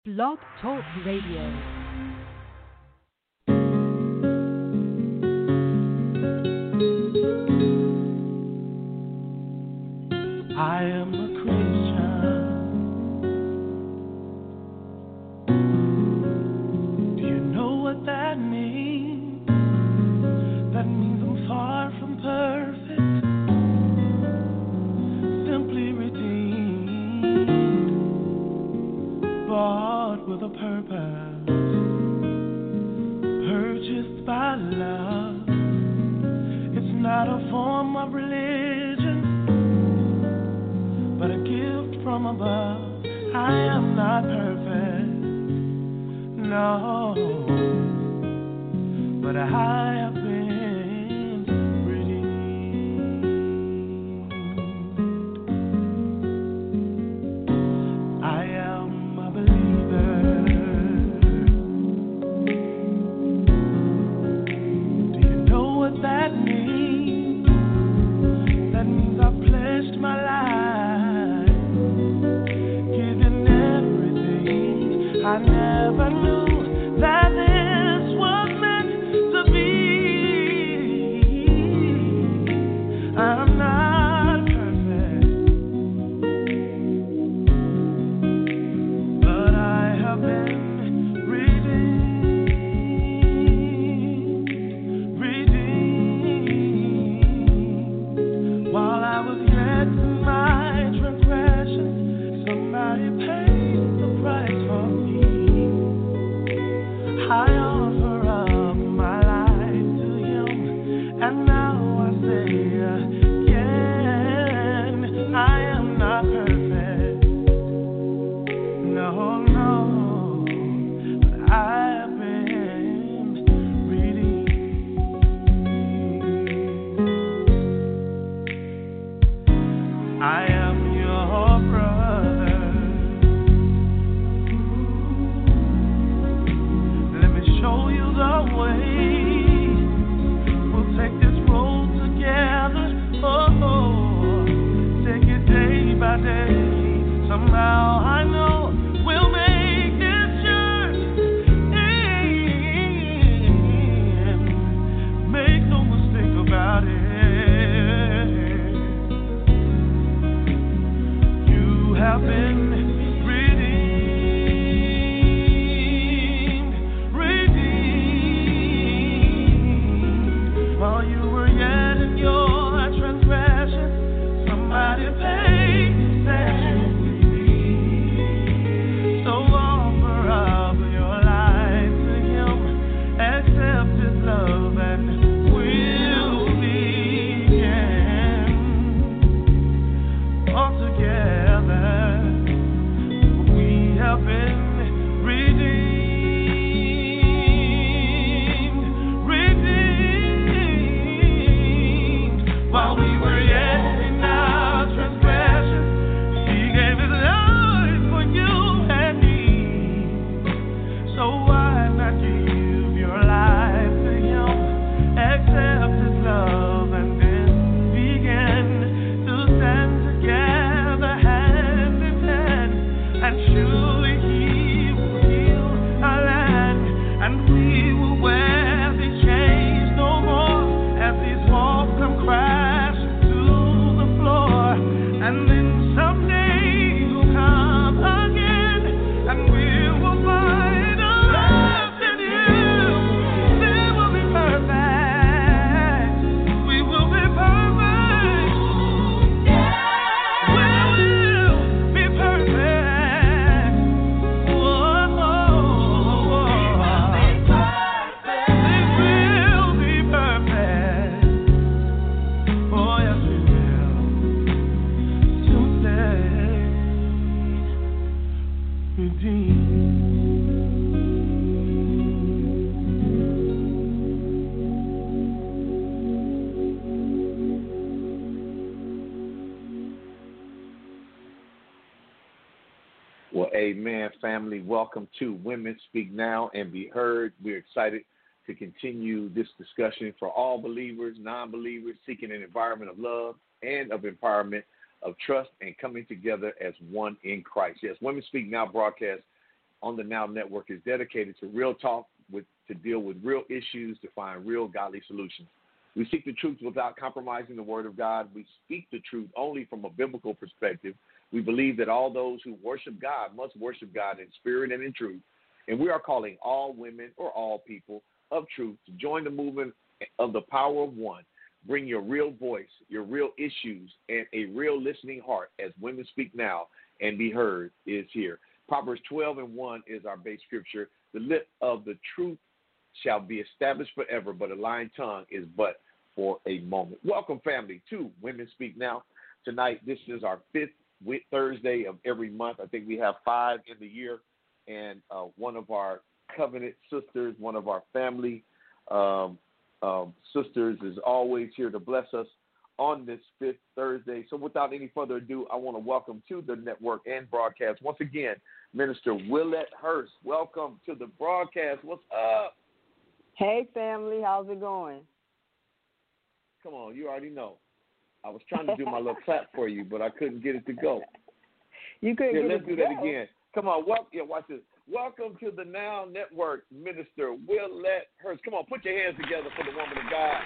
Blog Talk Radio. I am a Christian. Do you know what that means? That means I'm far from perfect, simply redeemed, bought with a purpose, purchased by love. It's not a form of religion, but a gift from above. I am not perfect, no, but I have been redeemed. I am a believer. Do you know what that means? That means I've pledged my life, I never knew that this was meant to be. I'm not perfect, but I have been redeemed. While I was yet in my transgression, somebody paid the price for me. I offer up my life to Him, and now I say again, I am not perfect, no, no, but I have been redeemed. I am your brother. Show you the way. We'll take this road together. Oh, take it day by day. Somehow I know we'll make this journey. Make no mistake about it. You have been while you were yet in your transgression, somebody paid to set you free. So offer up your life to Him, accept His love, and we'll begin all together. We have been redeemed. While we were yet in our transgression, He gave His life for you and me. So why not give your life to Him, accept His love, and then begin to stand together hand in hand, and surely He will heal our land, and we will wear these chains no more as these walls come crashing to the floor. And then someday You'll come again, and we will find a rest in You. We will be perfect. We will be perfect. We will be perfect. Whoa. We will be perfect. Oh, yes, we will. Someday, redeemed. Well, amen, family. Welcome to Women Speak Now and Be Heard. We're excited to continue this discussion for all believers, non-believers, seeking an environment of love and of empowerment, of trust, and coming together as one in Christ. Yes, Women Speak Now broadcast on the Now Network is dedicated to real talk, to deal with real issues, to find real godly solutions. We seek the truth without compromising the Word of God. We speak the truth only from a biblical perspective. We believe that all those who worship God must worship God in spirit and in truth. And we are calling all women or all people of truth to join the movement of the power of one. Bring your real voice, your real issues, and a real listening heart as Women Speak Now and Be Heard is here. Proverbs 12:1 is our base scripture. The lip of the truth shall be established forever, but a lying tongue is but for a moment. Welcome, family, to Women Speak Now. Tonight, this is our fifth Thursday of every month. I think we have 5 in the year, and one of our covenant sisters, one of our family sisters is always here to bless us on this fifth Thursday. So without any further ado, I want to welcome to the network and broadcast once again, Minister Willette Hurst. Welcome to the broadcast. What's up? Hey, family. How's it going? Come on, you already know. I was trying to do my little clap for you, but I couldn't get it to go. You couldn't get it to go? Let's do that again. Come on, watch this. Welcome to the Now Network, Minister Willette Hurst. Come on, put your hands together for the woman of God.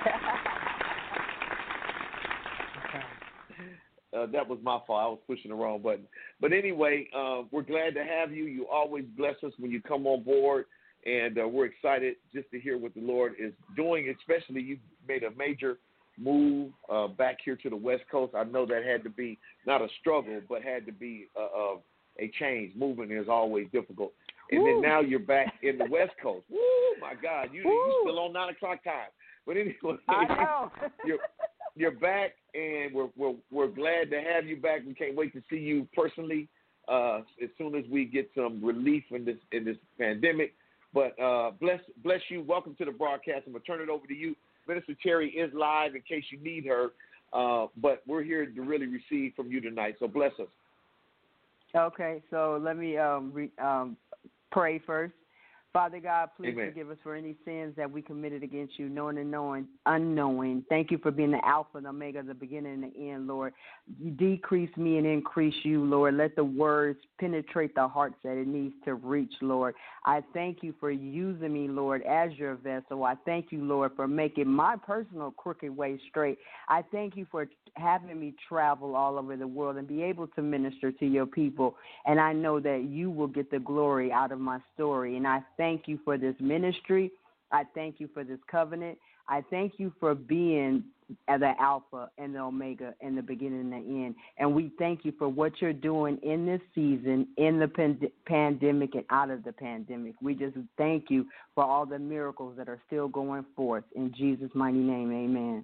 That was my fault. I was pushing the wrong button. But anyway, we're glad to have you. You always bless us when you come on board, and we're excited just to hear what the Lord is doing, especially you made a major move back here to the West Coast. I know that had to be not a struggle, but had to be a change. Moving is always difficult. And then now you're back in the West Coast. Woo, my God, you still on 9 o'clock time. But anyway, I know. you're back, and we're glad to have you back. We can't wait to see you personally as soon as we get some relief in this pandemic. But bless you. Welcome to the broadcast. I'm gonna turn it over to you. Minister Terry is live in case you need her, but we're here to really receive from you tonight. So bless us. Okay, so let me pray first. Father God, please Amen. Forgive us for any sins that we committed against you, knowing and unknowing. Thank you for being the Alpha and Omega, the beginning and the end, Lord. You decrease me and increase you, Lord. Let the words penetrate the hearts that it needs to reach, Lord. I thank you for using me, Lord, as your vessel. I thank you, Lord, for making my personal crooked way straight. I thank you for having me travel all over the world and be able to minister to your people. And I know that you will get the glory out of my story. And I thank you for this ministry. I thank you for this covenant. I thank you for being the Alpha and the Omega and the beginning and the end. And we thank you for what you're doing in this season, in the pandemic and out of the pandemic. We just thank you for all the miracles that are still going forth. In Jesus' mighty name, amen.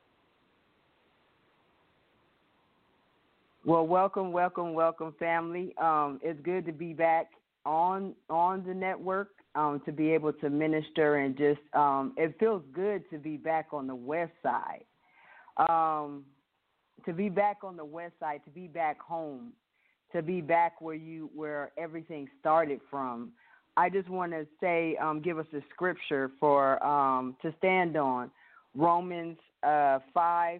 Well, welcome, family. It's good to be back on the network, to be able to minister, and just it feels good to be back on the west side. To be back on the west side, to be back home, to be back where everything started from. I just want to say, give us a scripture for to stand on. Romans 5:5.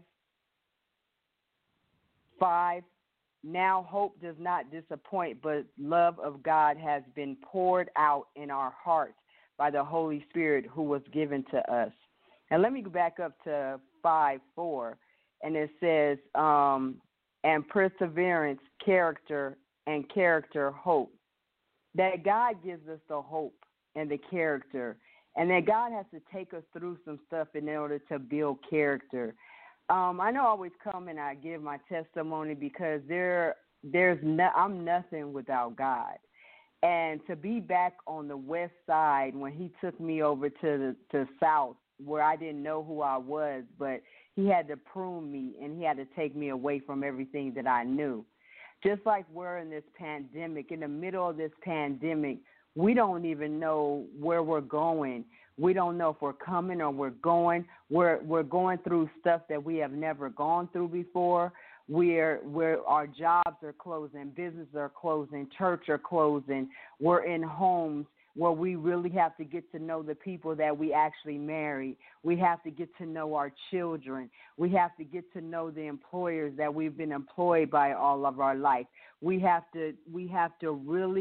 Now hope does not disappoint, but love of God has been poured out in our hearts by the Holy Spirit who was given to us. And let me go back up to 5:4, and it says, and perseverance, character, and character, hope. That God gives us the hope and the character, and that God has to take us through some stuff in order to build character. I know I always come and I give my testimony because I'm nothing without God. And to be back on the west side when he took me over to the south where I didn't know who I was, but he had to prune me and he had to take me away from everything that I knew. Just like we're in this pandemic, in the middle of this pandemic, we don't even know where we're going. We don't know if we're coming or we're going. We're going through stuff that we have never gone through before. Where our jobs are closing, businesses are closing, church are closing. We're in homes where we really have to get to know the people that we actually marry. We have to get to know our children. We have to get to know the employers that we've been employed by all of our life. We have to really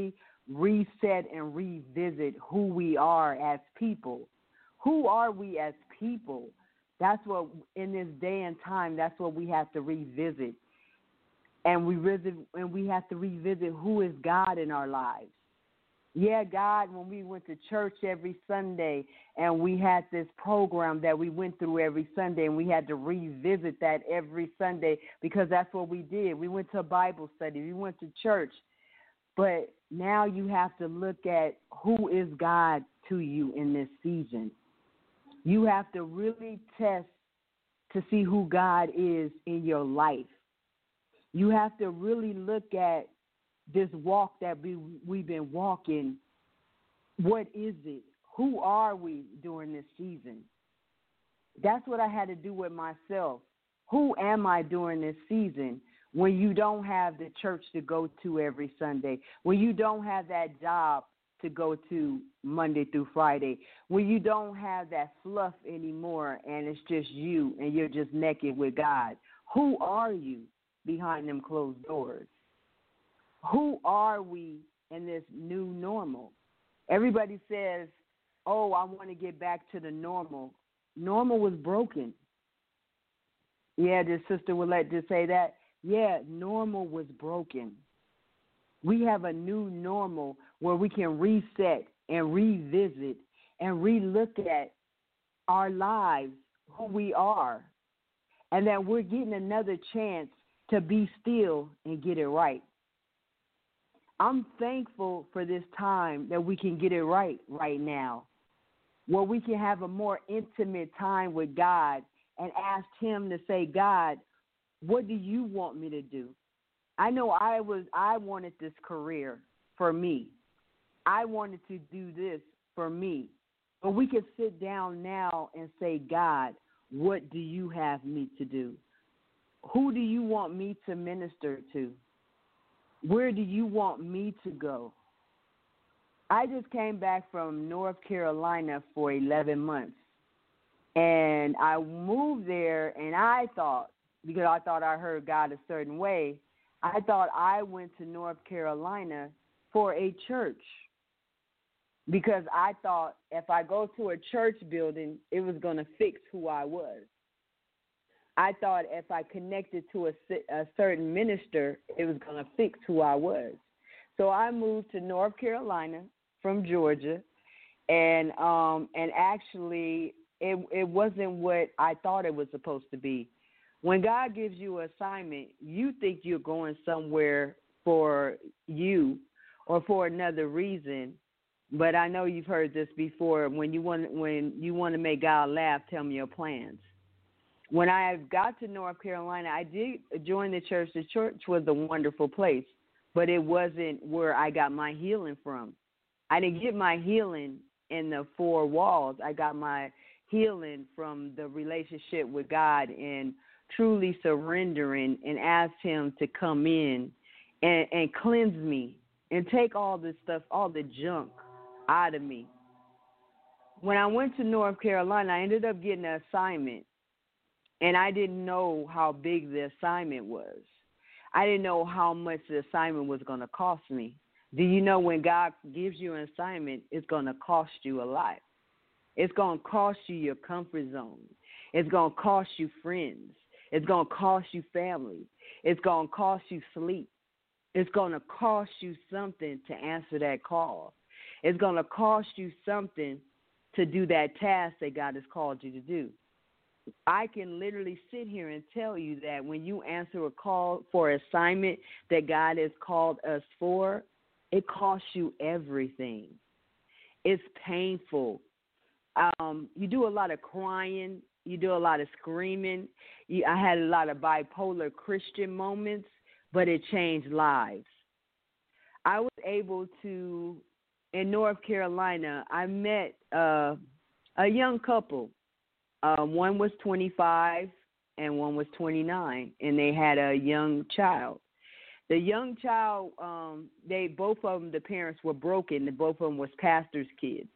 reset and revisit who we are as people. Who are we as people? That's what, in this day and time, that's what we have to revisit. And we have to revisit who is God in our lives. Yeah, God, when we went to church every Sunday and we had this program that we went through every Sunday, and we had to revisit that every Sunday because that's what we did. We went to a Bible study. We went to church. But now you have to look at who is God to you in this season. You have to really test to see who God is in your life. You have to really look at this walk that we've been walking. What is it? Who are we during this season? That's what I had to do with myself. Who am I during this season when you don't have the church to go to every Sunday, when you don't have that job to go to Monday through Friday, when you don't have that fluff anymore and it's just you and you're just naked with God? Who are you behind them closed doors? Who are we in this new normal? Everybody says, oh, I want to get back to the normal. Normal was broken. Yeah, did Sister Willette just say that? Yeah, normal was broken. We have a new normal where we can reset and revisit and relook at our lives, who we are, and that we're getting another chance to be still and get it right. I'm thankful for this time that we can get it right now, where we can have a more intimate time with God and ask him to say, God, what do you want me to do? I know I wanted this career for me. I wanted to do this for me. But we can sit down now and say, God, what do you have me to do? Who do you want me to minister to? Where do you want me to go? I just came back from North Carolina for 11 months. And I moved there, and I thought, because I thought I heard God a certain way, I thought I went to North Carolina for a church. Because I thought if I go to a church building, it was going to fix who I was. I thought if I connected to a certain minister, it was going to fix who I was. So I moved to North Carolina from Georgia, and actually it wasn't what I thought it was supposed to be. When God gives you an assignment, you think you're going somewhere for you or for another reason. But I know you've heard this before. When you want to make God laugh, tell me your plans. When I got to North Carolina, I did join the church. The church was a wonderful place, but it wasn't where I got my healing from. I didn't get my healing in the four walls. I got my healing from the relationship with God and truly surrendering and asked him to come in and cleanse me and take all this stuff, all the junk out of me. When I went to North Carolina, I ended up getting an assignment. And I didn't know how big the assignment was. I didn't know how much the assignment was going to cost me. Do you know when God gives you an assignment, it's going to cost you a lot. It's going to cost you your comfort zone. It's going to cost you friends. It's going to cost you family. It's going to cost you sleep. It's going to cost you something to answer that call. It's going to cost you something to do that task that God has called you to do. I can literally sit here and tell you that when you answer a call for an assignment that God has called us for, it costs you everything. It's painful. You do a lot of crying. You do a lot of screaming. I had a lot of bipolar Christian moments, but it changed lives. I was able to, in North Carolina, I met a young couple. One was 25 and one was 29, and they had a young child. The young child, both of them, the parents were broken. Both of them was pastors' kids.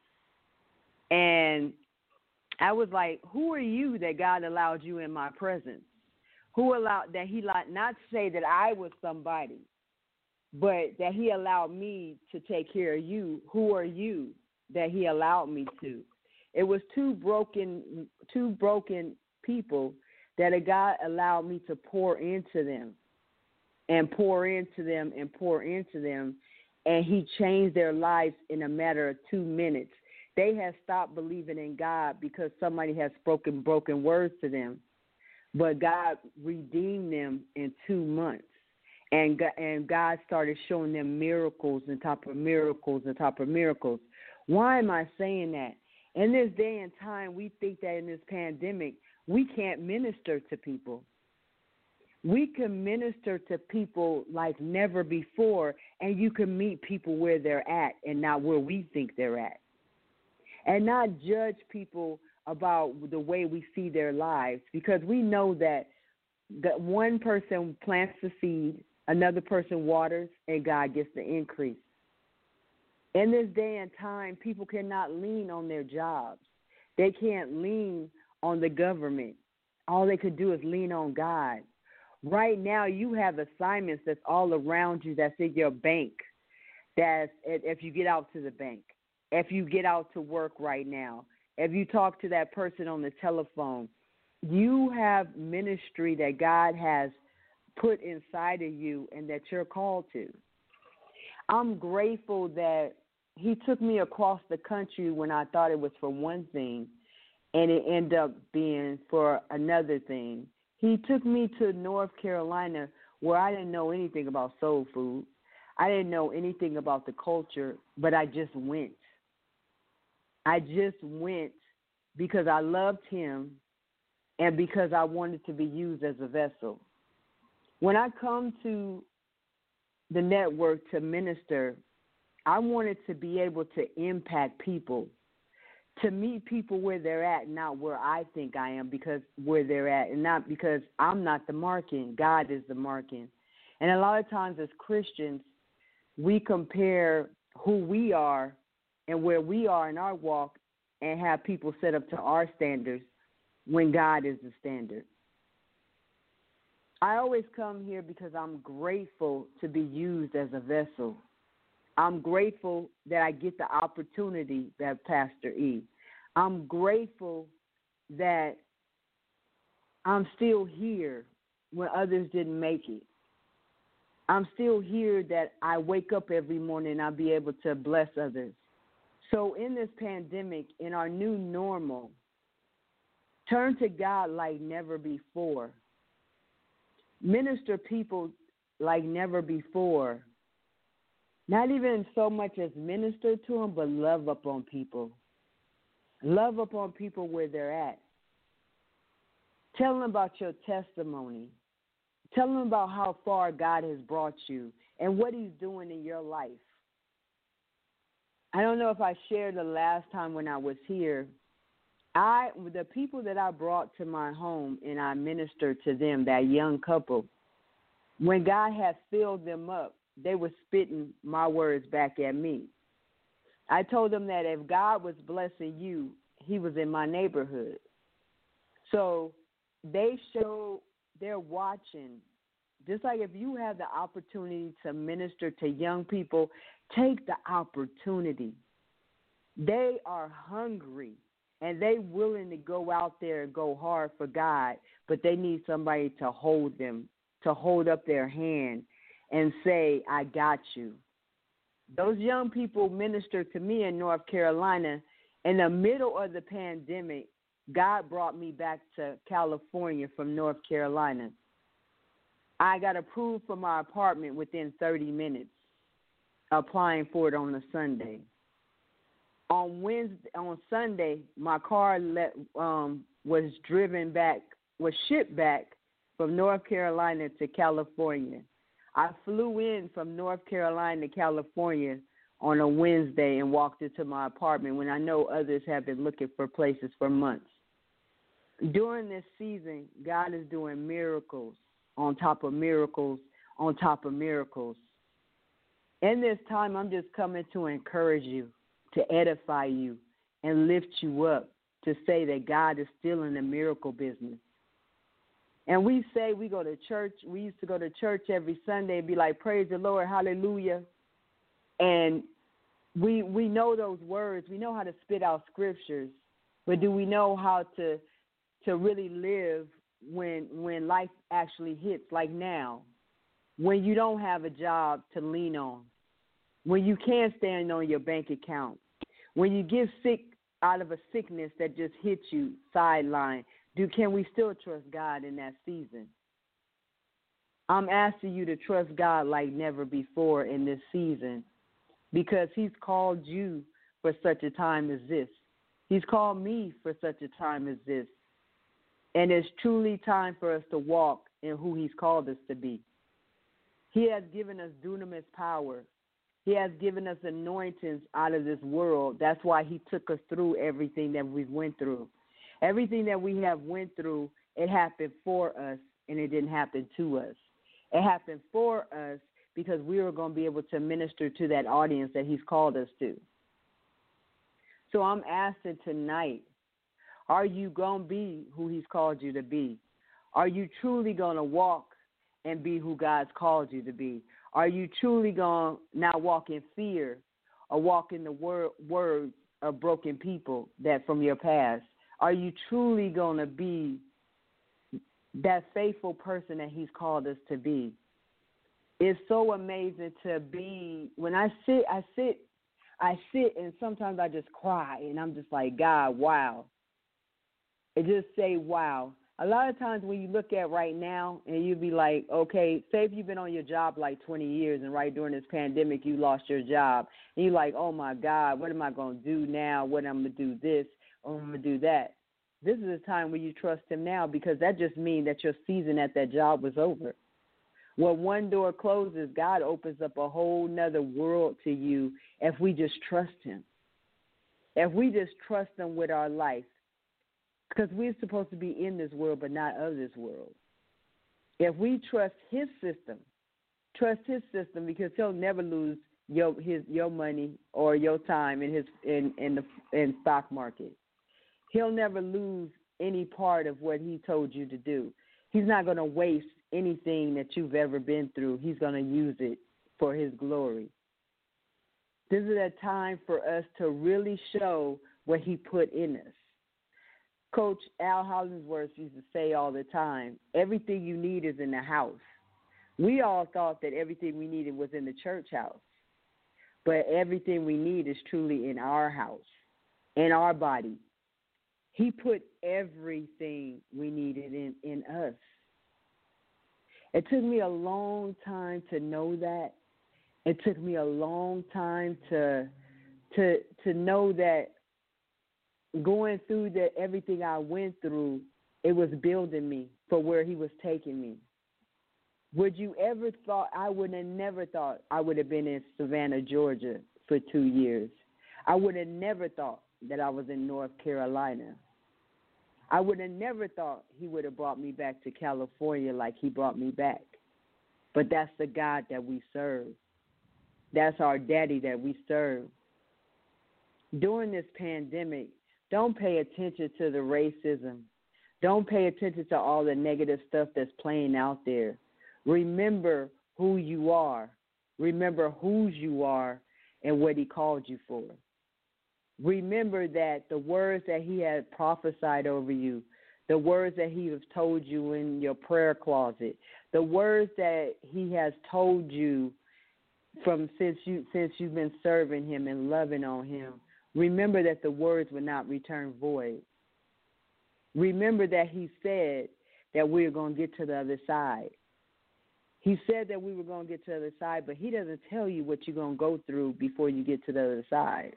And I was like, who are you that God allowed you in my presence? Who allowed that he not to say that I was somebody, but that he allowed me to take care of you. Who are you that he allowed me to? It was two broken people that a God allowed me to pour into them and pour into them and pour into them, and he changed their lives in a matter of 2 minutes. They had stopped believing in God because somebody had spoken broken words to them, but God redeemed them in 2 months, and God started showing them miracles on top of miracles on top of miracles. Why am I saying that? In this day and time, we think that in this pandemic, we can't minister to people. We can minister to people like never before, and you can meet people where they're at and not where we think they're at. And not judge people about the way we see their lives, because we know that one person plants the seed, another person waters, and God gets the increase. In this day and time, people cannot lean on their jobs. They can't lean on the government. All they could do is lean on God. Right now, you have assignments that's all around you that's in your bank. That's if you get out to the bank, if you get out to work right now, if you talk to that person on the telephone, you have ministry that God has put inside of you and that you're called to. I'm grateful that he took me across the country when I thought it was for one thing, and it ended up being for another thing. He took me to North Carolina where I didn't know anything about soul food. I didn't know anything about the culture, but I just went. I just went because I loved him and because I wanted to be used as a vessel. When I come to the network to minister, I wanted to be able to impact people, to meet people where they're at, not where I think I am, because where they're at, and not because I'm not the marking. God is the marking. And a lot of times as Christians, we compare who we are and where we are in our walk and have people set up to our standards when God is the standard. I always come here because I'm grateful to be used as a vessel. I'm grateful that I get the opportunity that Pastor E. I'm grateful that I'm still here when others didn't make it. I'm still here that I wake up every morning and I'll be able to bless others. So in this pandemic, in our new normal, turn to God like never before. Minister people like never before. Not even so much as minister to them, but love upon people. Love upon people where they're at. Tell them about your testimony. Tell them about how far God has brought you and what he's doing in your life. I don't know if I shared the last time when I was here. The people that I brought to my home and I ministered to them, that young couple, when God had filled them up, they were spitting my words back at me. I told them that if God was blessing you, he was in my neighborhood. So they're watching. Just like if you have the opportunity to minister to young people, take the opportunity. They are hungry, and they willing to go out there and go hard for God, but they need somebody to hold them, to hold up their hand and say, I got you. Those young people ministered to me in North Carolina. In the middle of the pandemic, God brought me back to California from North Carolina. I got approved for my apartment within 30 minutes, applying for it on a Sunday. On Sunday, my car was shipped back from North Carolina to California. I flew in from North Carolina to California on a Wednesday and walked into my apartment when I know others have been looking for places for months. During this season, God is doing miracles on top of miracles on top of miracles. In this time, I'm just coming to encourage you, to edify you, and lift you up, to say that God is still in the miracle business. And we say we go to church. We used to go to church every Sunday and be like, praise the Lord, hallelujah. And we know those words. We know how to spit out scriptures. But do we know how to really live when life actually hits, like now, when you don't have a job to lean on, when you can't stand on your bank account, when you get sick out of a sickness that just hits you sideline? Can we still trust God in that season? I'm asking you to trust God like never before in this season, because he's called you for such a time as this. He's called me for such a time as this. And it's truly time for us to walk in who he's called us to be. He has given us dunamis power. He has given us anointings out of this world. That's why he took us through everything that we went through. Everything that we have went through, it happened for us, and it didn't happen to us. It happened for us because we were going to be able to minister to that audience that he's called us to. So I'm asking tonight, are you going to be who he's called you to be? Are you truly going to walk and be who God's called you to be? Are you truly going to not walk in fear or walk in the words of broken people that from your past? Are you truly going to be that faithful person that he's called us to be? It's so amazing to be. When I sit, and sometimes I just cry, and I'm just like, God, wow. And just say, wow. A lot of times when you look at right now, and you be like, okay, say if you've been on your job like 20 years, and right during this pandemic you lost your job, and you're like, oh, my God, what am I going to do now? What am I going to do this? Or I'm going to do that. This is a time where you trust him now, because that just means that your season at that job was over. When one door closes, God opens up a whole nother world to you if we just trust him. If we just trust him with our life. Because we're supposed to be in this world but not of this world. If we trust his system because he'll never lose your money or your time in the stock market. He'll never lose any part of what he told you to do. He's not going to waste anything that you've ever been through. He's going to use it for his glory. This is a time for us to really show what he put in us. Coach Al Hollingsworth used to say all the time, everything you need is in the house. We all thought that everything we needed was in the church house. But everything we need is truly in our house, in our body. He put everything we needed in us. It took me a long time to know that. It took me a long time to know that going through everything I went through, it was building me for where he was taking me. Would you ever thought, I would have never thought I would have been in Savannah, Georgia for 2 years. I would have never thought that I was in North Carolina. I would have never thought he would have brought me back to California like he brought me back. But that's the God that we serve. That's our daddy that we serve. During this pandemic, don't pay attention to the racism. Don't pay attention to all the negative stuff that's playing out there. Remember who you are. Remember whose you are and what he called you for. Remember that the words that he had prophesied over you, the words that he has told you in your prayer closet, the words that he has told you since you've been serving him and loving on him, remember that the words will not return void. Remember that he said that we're going to get to the other side. He said that we were going to get to the other side, but he doesn't tell you what you're going to go through before you get to the other side.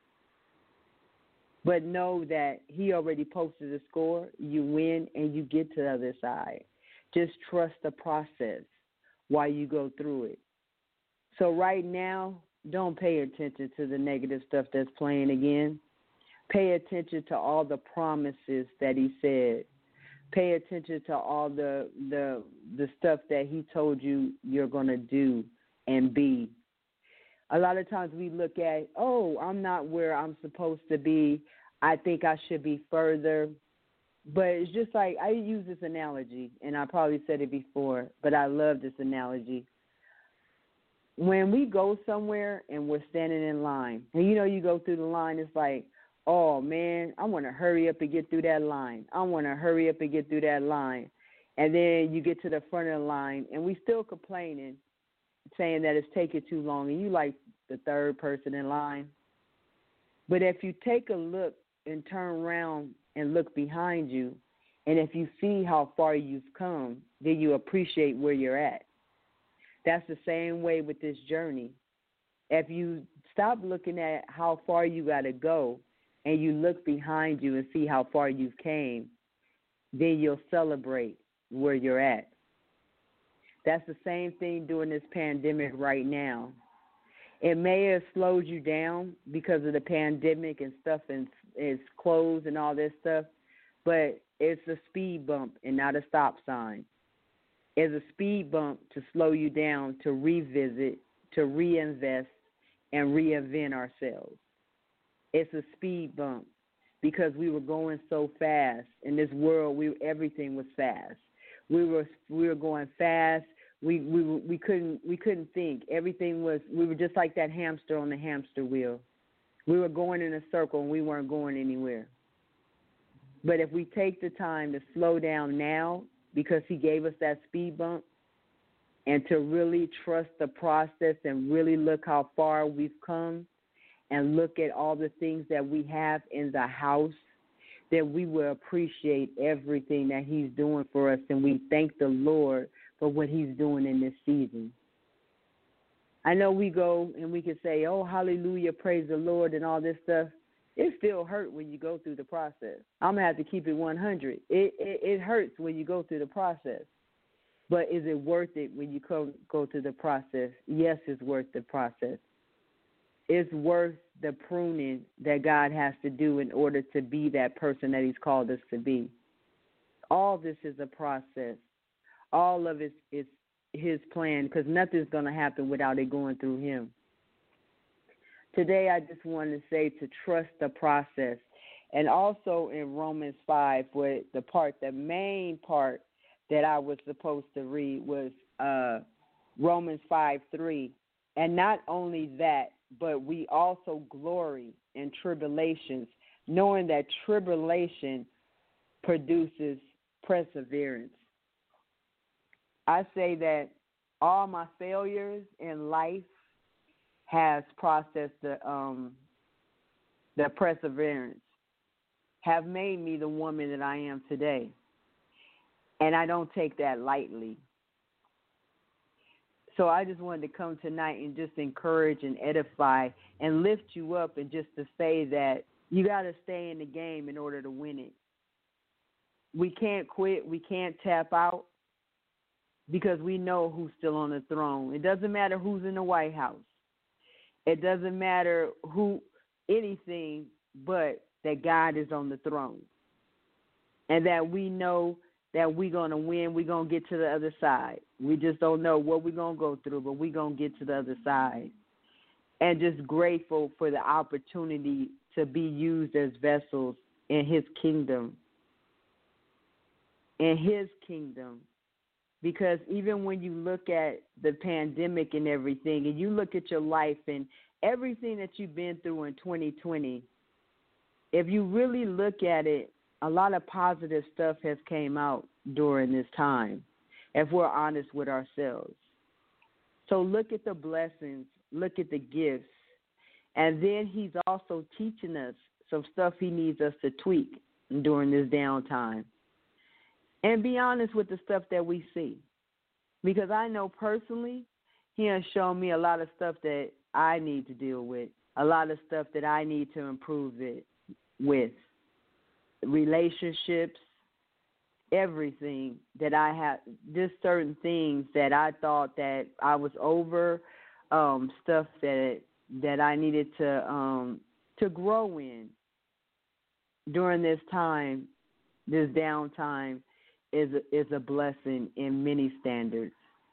But know that he already posted the score, you win, and you get to the other side. Just trust the process while you go through it. So right now, don't pay attention to the negative stuff that's playing again. Pay attention to all the promises that he said. Pay attention to all the stuff that he told you you're going to do and be. A lot of times we look at, I'm not where I'm supposed to be. I think I should be further. But it's just like I use this analogy, and I probably said it before, but I love this analogy. When we go somewhere and we're standing in line, and you go through the line, it's like, oh man, I want to hurry up and get through that line. I want to hurry up and get through that line. And then you get to the front of the line, and we still complaining, saying that it's taking too long, and you like the third person in line. But if you take a look and turn around and look behind you, and if you see how far you've come, then you appreciate where you're at. That's the same way with this journey. If you stop looking at how far you got to go and you look behind you and see how far you've came, then you'll celebrate where you're at. That's the same thing during this pandemic right now. It may have slowed you down because of the pandemic and stuff and is closed and all this stuff, but it's a speed bump and not a stop sign. It's a speed bump to slow you down, to revisit, to reinvest, and reinvent ourselves. It's a speed bump because we were going so fast in this world. Everything was fast. We were going fast. We couldn't think. Everything was. We were just like that hamster on the hamster wheel. We were going in a circle and we weren't going anywhere. But if we take the time to slow down now, because he gave us that speed bump, and to really trust the process and really look how far we've come and look at all the things that we have in the house, then we will appreciate everything that he's doing for us, and we thank the Lord for what he's doing in this season. I know we go and we can say, oh, hallelujah, praise the Lord, and all this stuff. It still hurts when you go through the process. I'm going to have to keep it 100. It hurts when you go through the process. But is it worth it when you go through the process? Yes, it's worth the process. It's worth the pruning that God has to do in order to be that person that he's called us to be. All this is a process. All of it is his plan, because nothing's going to happen without it going through him. Today, I just wanted to say to trust the process. And also in Romans 5, where the main part that I was supposed to read was Romans 5:3. And not only that, but we also glory in tribulations, knowing that tribulation produces perseverance. I say that all my failures in life has processed the perseverance, have made me the woman that I am today. And I don't take that lightly. So I just wanted to come tonight and just encourage and edify and lift you up, and just to say that you got to stay in the game in order to win it. We can't quit. We can't tap out, because we know who's still on the throne. It doesn't matter who's in the White House. It doesn't matter anything but that God is on the throne. And that we know that we're going to win. We're going to get to the other side. We just don't know what we're going to go through, but we're going to get to the other side. And just grateful for the opportunity to be used as vessels in his kingdom. In his kingdom. Because even when you look at the pandemic and everything, and you look at your life and everything that you've been through in 2020, if you really look at it, a lot of positive stuff has came out during this time, if we're honest with ourselves. So look at the blessings, look at the gifts, and then he's also teaching us some stuff he needs us to tweak during this downtime. And be honest with the stuff that we see. Because I know personally, he has shown me a lot of stuff that I need to deal with, a lot of stuff that I need to improve it with. Relationships, everything that I have, just certain things that I thought that I was over, stuff that I needed to grow in during this time, this downtime. Is a blessing in many standards.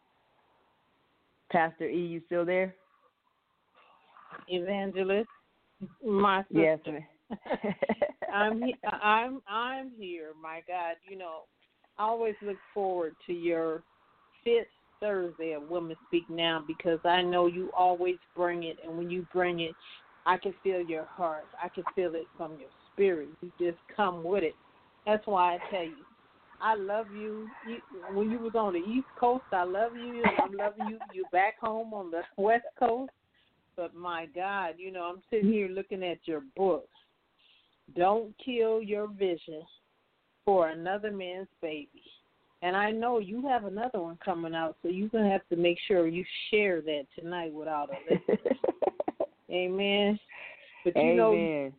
Pastor E, you still there? Evangelist, my sister. Yes, ma'am. I'm here. My God, I always look forward to your fifth Thursday of Women Speak Now because I know you always bring it, and when you bring it, I can feel your heart. I can feel it from your spirit. You just come with it. That's why I tell you, I love you. When you was on the East Coast, I love you, and I'm loving you. You back home on the West Coast. But my God, I'm sitting here looking at your book. Don't kill your vision for another man's baby. And I know you have another one coming out, so you're going to have to make sure you share that tonight with all of us. Amen. But Amen.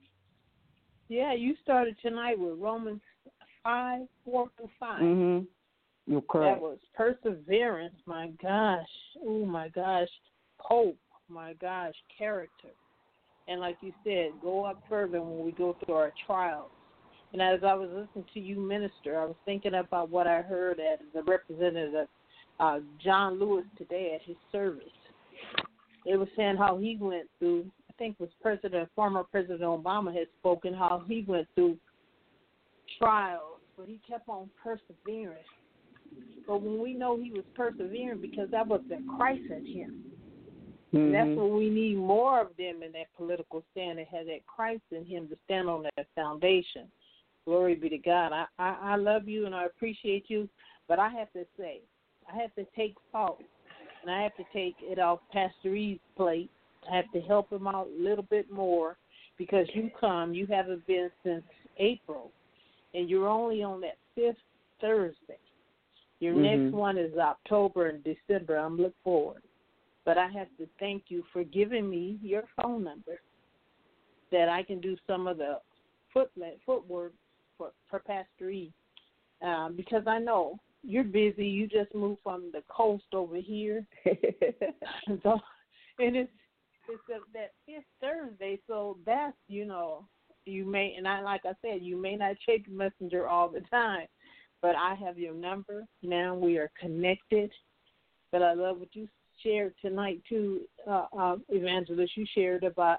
You started tonight with Romans 5, 4 through 5. Mm-hmm. You're correct. That was perseverance, my gosh. Oh, my gosh. Hope, my gosh. Character. And like you said, go up further when we go through our trials. And as I was listening to you minister, I was thinking about what I heard as the representative John Lewis today at his service. They were saying how he went through, I think it was former President Obama had spoken, how he went through trials, but he kept on persevering. But when we know he was persevering because that was the Christ in him. And that's what we need more of them in that political stand that has that Christ in him to stand on that foundation. Glory be to God. I love you and I appreciate you, but I have to say, I have to take fault, and I have to take it off Pastor E's plate. I have to help him out a little bit more because you haven't been since April, and you're only on that fifth Thursday. Your next one is October and December. I'm looking forward. But I have to thank you for giving me your phone number that I can do some of the footwork for Pastor E. Because I know you're busy. You just moved from the coast over here. So, and it's that fifth Thursday, so that's, you may, and like I said, you may not check Messenger all the time, but I have your number. Now we are connected. But I love what you shared tonight, too, Evangelist. You shared about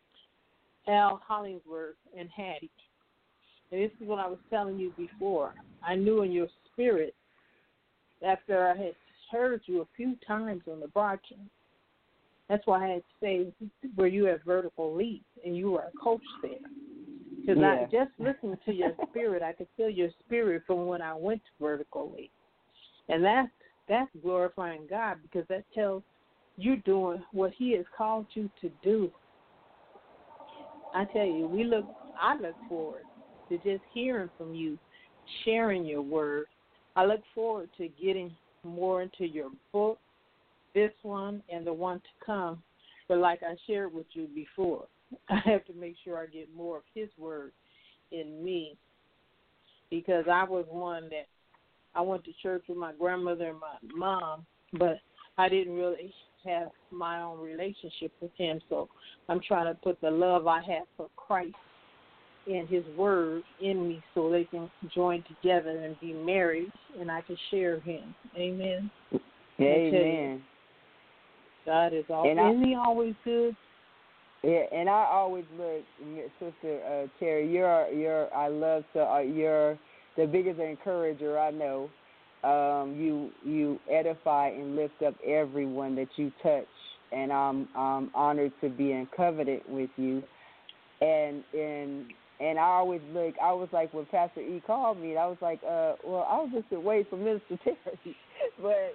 Al Hollingsworth and Hattie. And this is what I was telling you before. I knew in your spirit, after I had heard you a few times on the broadcast, that's why I had to say, were you at Vertical Leap and you were a coach there? Because I just listened to your spirit. I could feel your spirit from when I went to Vertical Leap. And that's glorifying God because that tells you doing what he has called you to do. I tell you, I look forward to just hearing from you, sharing your word. I look forward to getting more into your book, this one and the one to come. But like I shared with you before, I have to make sure I get more of his word in me because I was one that I went to church with my grandmother and my mom, but I didn't really have my own relationship with him. So I'm trying to put the love I have for Christ and his word in me so they can join together and be married and I can share him. Amen. Amen. God is always good. Yeah, and I always look, Sister Terry. You're the biggest encourager I know. You edify and lift up everyone that you touch, and I'm honored to be in covenant with you. And I always look. I was like when Pastor E called me, I was like, well, I was just waiting for Minister Terry, but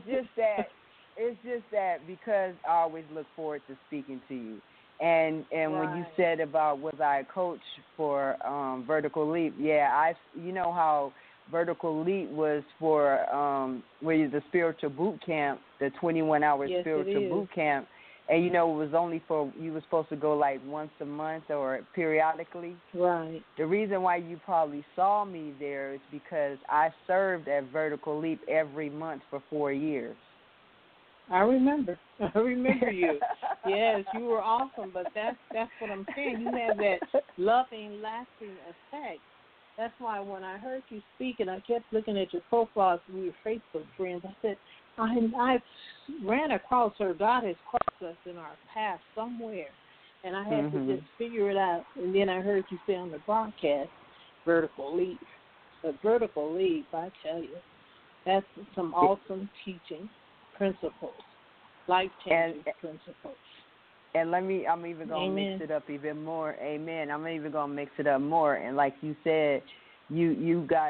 it's just that because I always look forward to speaking to you. And when you said about was I a coach for Vertical Leap, you know how Vertical Leap was for the spiritual boot camp, the 21-hour spiritual boot camp, and it was only you were supposed to go like once a month or periodically. Right. The reason why you probably saw me there is because I served at Vertical Leap every month for 4 years. I remember you. Yes, you were awesome, but that's what I'm saying. You have that loving, lasting effect. That's why when I heard you speak and I kept looking at your profile through your Facebook friends, I said, I ran across her. God has crossed us in our path somewhere. and I had to just figure it out. And then I heard you say on the broadcast, vertical leap. But vertical leap, I tell you, that's some awesome teaching principles, life-changing principles. And I'm even going to mix it up even more. Amen. I'm even going to mix it up more. And like you said, you got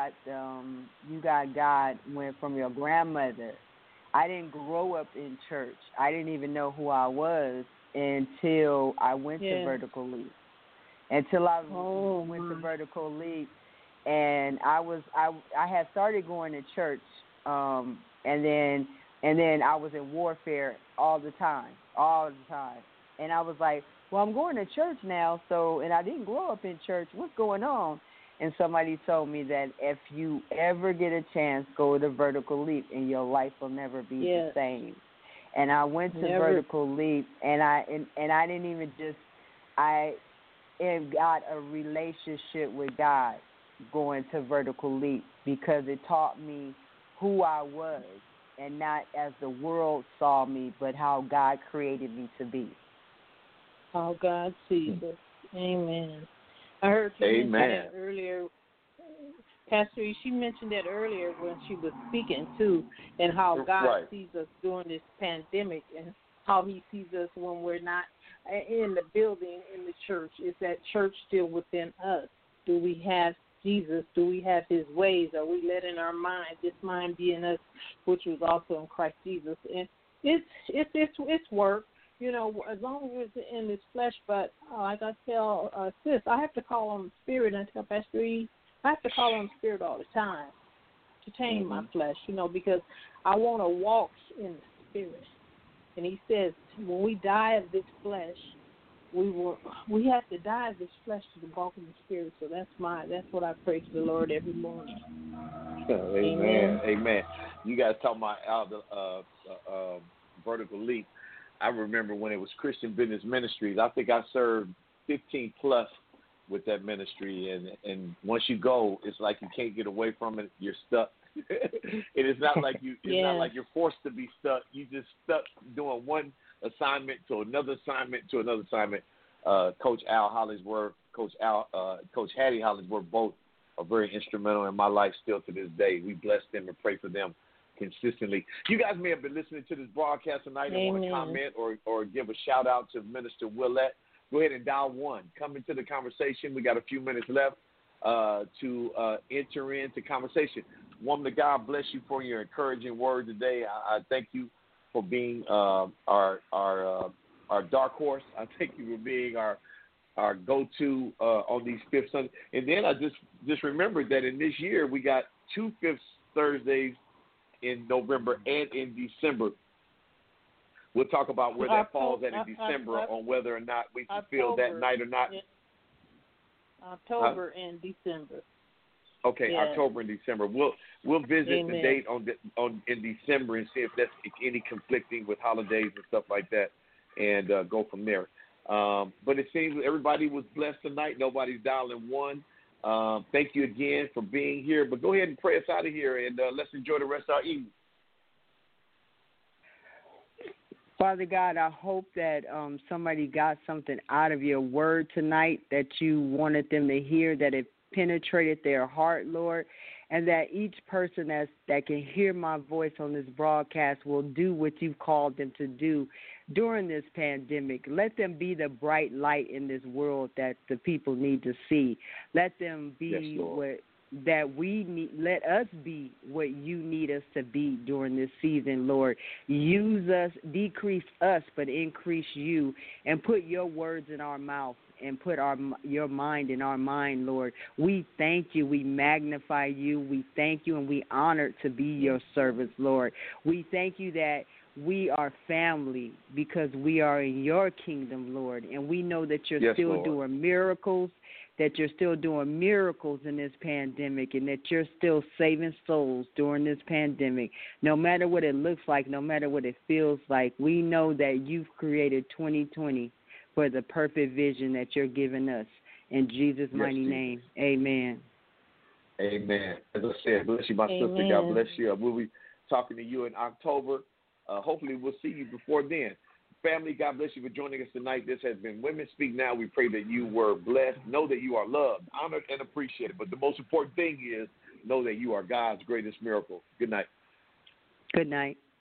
God went from your grandmother. I didn't grow up in church. I didn't even know who I was until I went to Vertical Leap. Until I went to Vertical Leap, and I had started going to church, and then I was in warfare all the time. And I was like, well, I'm going to church now, and I didn't grow up in church. What's going on? And somebody told me that if you ever get a chance, go to Vertical Leap, and your life will never be the same. And I went to Vertical Leap, and I didn't even I got a relationship with God going to Vertical Leap, because it taught me who I was, and not as the world saw me, but how God created me to be. How God sees us. Amen. I heard you mention that earlier. Pastor, she mentioned that earlier when she was speaking, too, and how God sees us during this pandemic, and how he sees us when we're not in the building, in the church. Is that church still within us? Do we have Jesus? Do we have his ways? Are we letting our mind, this mind be in us, which was also in Christ Jesus? And it's work, as long as it's in this flesh. But like I tell sis, I have to call him spirit, and I tell Pastor E, I have to call him spirit all the time to tame my flesh, because I want to walk in the spirit. And he says, when we die of this flesh, we have to die of this flesh to walk in the spirit. So that's what I pray to the Lord every morning. Amen. You guys talking about the Vertical Leap. I remember when it was Christian Business Ministries. I think I served 15 plus with that ministry, and once you go, it's like you can't get away from it. You're stuck. It is not like you. It's not like you're forced to be stuck. You just stuck doing one assignment to another assignment to another assignment. Coach Al Hollingsworth, Coach Hattie Hollingsworth, both are very instrumental in my life still to this day. We bless them and pray for them consistently. You guys may have been listening to this broadcast tonight and want to comment or give a shout out to Minister Willette. Go ahead and dial 1. Come into the conversation. We got a few minutes left to enter into conversation. Woman of God, bless you for your encouraging word today. I thank you for being our dark horse. I thank you for being our go-to on these Fifth Sundays. And then I just remembered that in this year we got 2 Fifth Thursdays in November and in December. We'll talk about where that falls at in December on whether or not we fulfill that night or not. October and December. Okay, October and December. We'll visit the date in December and see if that's any conflicting with holidays and stuff like that, and go from there. But it seems everybody was blessed tonight. Nobody's dialing 1. Thank you again for being here. But go ahead and pray us out of here, and let's enjoy the rest of our evening. Father God, I hope that somebody got something out of your word tonight that you wanted them to hear, that it penetrated their heart, Lord, and that each person that can hear my voice on this broadcast will do what you've called them to do during this pandemic. Let them be the bright light in this world that the people need to see. Let them be that we need. Let us be what you need us to be during this season, Lord. Use us, decrease us, but increase you, and put your words in our mouth and put your mind in our mind, Lord. We thank you. We magnify you. We thank you, and we honored to be your servants, Lord. We thank you that we are family because we are in your kingdom, Lord, and we know that you're still doing miracles, that you're still doing miracles in this pandemic, and that you're still saving souls during this pandemic. No matter what it looks like, no matter what it feels like, we know that you've created 2020 for the perfect vision that you're giving us. In Jesus' mighty name, amen. Amen. As I said, bless you, my sister. God bless you. We'll be talking to you in October. Hopefully we'll see you before then. Family, God bless you for joining us tonight. This has been Women Speak Now. We pray that you were blessed. Know that you are loved, honored, and appreciated. But the most important thing is know that you are God's greatest miracle. Good night. Good night.